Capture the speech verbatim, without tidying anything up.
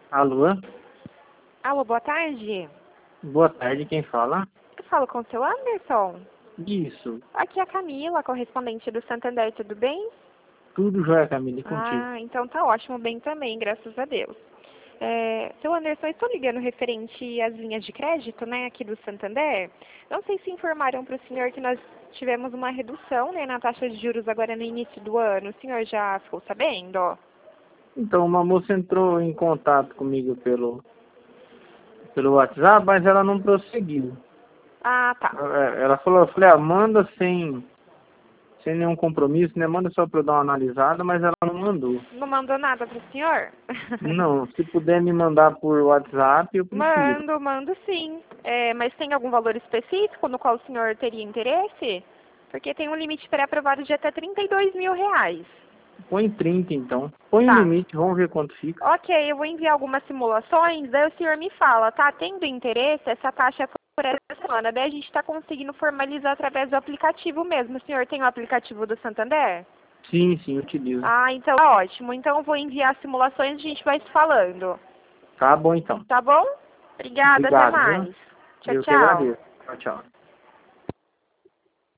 Alô? Alô, boa tarde. Boa tarde, quem fala? Eu falo com o seu Anderson. Isso. Aqui é a Camila, correspondente do Santander, tudo bem? Tudo jóia, Camila, e contigo? Ah, então tá ótimo, bem também, graças a Deus. É, seu Anderson, eu estou ligando referente às linhas de crédito, né, aqui do Santander. Não sei se informaram para o senhor que nós tivemos uma redução, né, na taxa de juros agora no início do ano. O senhor já ficou sabendo? Então, uma moça entrou em contato comigo pelo, pelo WhatsApp, mas ela não prosseguiu. Ah, tá. É, Ela falou, eu falei, ah, manda sem, sem nenhum compromisso, né? Manda só para eu dar uma analisada, mas ela não mandou. Não mandou nada para o senhor? Não, se puder me mandar por WhatsApp, eu prefiro. Mando, mando sim. É, mas tem algum valor específico no qual o senhor teria interesse? Porque tem um limite pré-aprovado de até trinta e dois mil reais. Põe trinta, então. Põe o Tá. limite, vamos ver quanto fica. Ok, eu vou enviar algumas simulações, daí o senhor me fala, tá? Tendo interesse, essa taxa é por essa semana. Daí a gente está conseguindo formalizar através do aplicativo mesmo. O senhor tem o aplicativo do Santander? Sim, sim, utilizo. Ah, então é ótimo. Então eu vou enviar as simulações e a gente vai se falando. Tá bom, então. Tá bom? Obrigada, até Obrigado, viu? mais. Tchau, Eu que tchau. agradeço. Tchau, tchau.